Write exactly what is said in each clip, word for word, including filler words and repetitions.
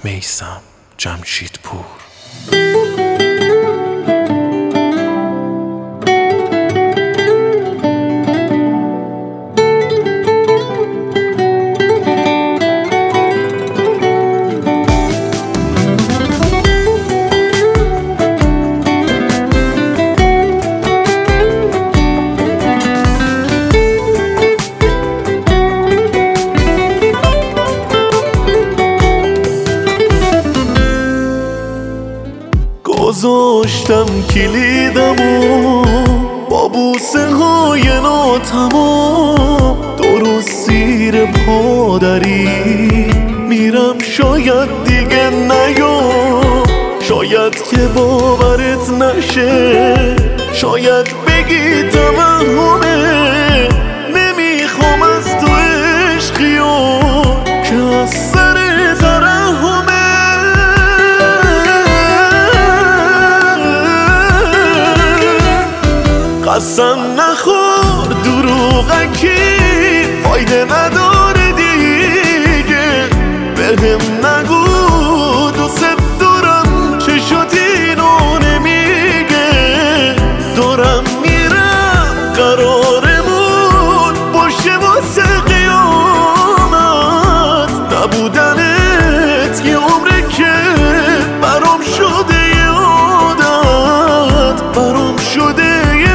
میثم جمشیدپور. گذاشتم کلیدمو با بوسه های ناتمام درست زیر پادری، میرم شاید دیگه نیام، شاید که باورت نشه، شاید بگی توهمه، نمیخوام از تو عشقیام که از سر ترحمه. قسم نخور دروغکی فایده نداره دیگه، بهم نگو دوست دارم چشات اینو نمیگه، دارم میرم قرارمون باشه واسه قیامت، نبودنت یه عمره که برام شده یه عادت، برام شده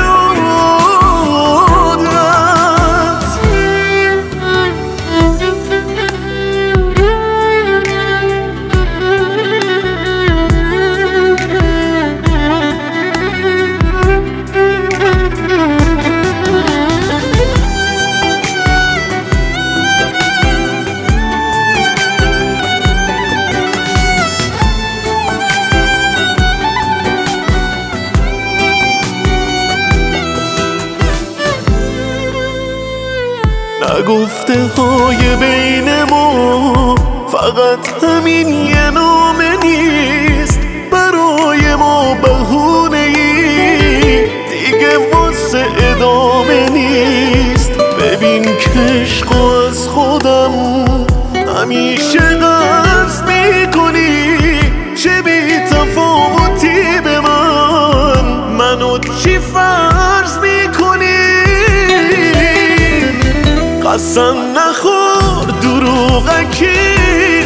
نگفته های بین ما فقط همین یه نامه نیست، برای ما بهونه ای دیگه واسه ادامه نیست. ببین که عشق از خودم همیشه قصد میکنی، چه بی تفاوتی به من منو چی فرض میکنی. قسم نخور دروغکی